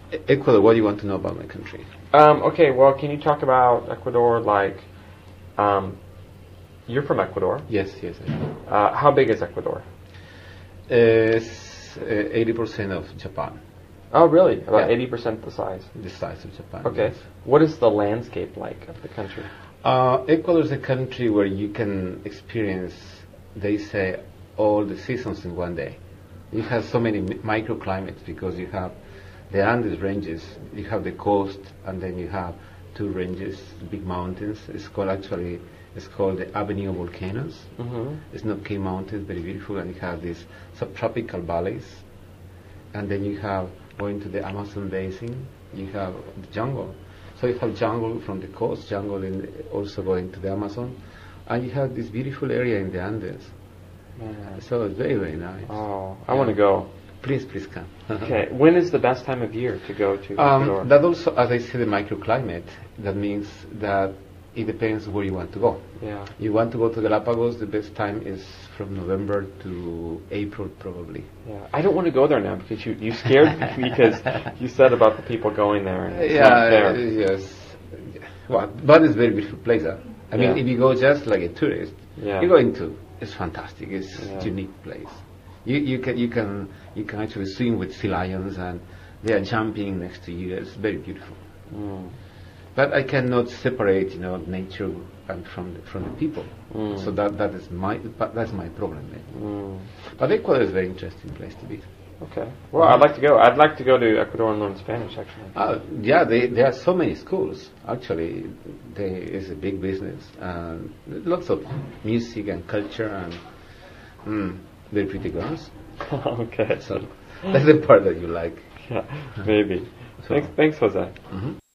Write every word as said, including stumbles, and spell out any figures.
E- Ecuador, what do you want to know about my country? Um, okay, well, can you talk about Ecuador? Like, um, you're from Ecuador. Yes, yes. I know. Uh, how big is Ecuador? It's uh, eighty percent of Japan, Oh, really? About Yeah. eighty percent the size. the size of Japan. Okay. yes. What is the landscape like of the country? Uh, Ecuador is a country where you can experience, they say, all the seasons in one day. You have so many mi- microclimates because you have the Andes ranges, you have the coast, and then you have two ranges, big mountains. It's called actually, it's called the Avenue volcanoes. Mm-hmm. It's not K Mountains, very beautiful, and you have these subtropical valleys. And then you have going to the Amazon basin, you have the jungle. So you have jungle from the coast, jungle in the, also going to the Amazon, and you have this beautiful area in the Andes. Man. So it's very, very nice. Oh, I Yeah. want to go. Please, please come. Okay, when is the best time of year to go to Ecuador? Um, that also, as I said, the microclimate, that means that it depends where you want to go. Yeah. You want to go to Galapagos, the best time is from November to April, probably. Yeah, I don't want to go there now because you, you scared me because you said about the people going there and it's not Yeah, there. yes. Well, but it's a very beautiful place. Huh? I Yeah. mean, if you go just like a tourist, Yeah. you're going to. It's fantastic. It's Yeah. a unique place. You you can you can you can actually swim with sea lions and they are jumping next to you. It's very beautiful. Mm. But I cannot separate, you know, nature and from the, from the people. Mm. So that that is my but that's my problem. Then. Mm. But Ecuador is a very interesting place to be. Okay. Well, I'd like to go. I'd like to go to Ecuador and learn Spanish, actually. Uh, yeah, they, there are so many schools. Actually, there is a big business. And lots of music and culture and mm, very pretty girls. Okay. So that's the part that you like. Yeah, maybe. So- Thanks, thanks, Jose. Mhm.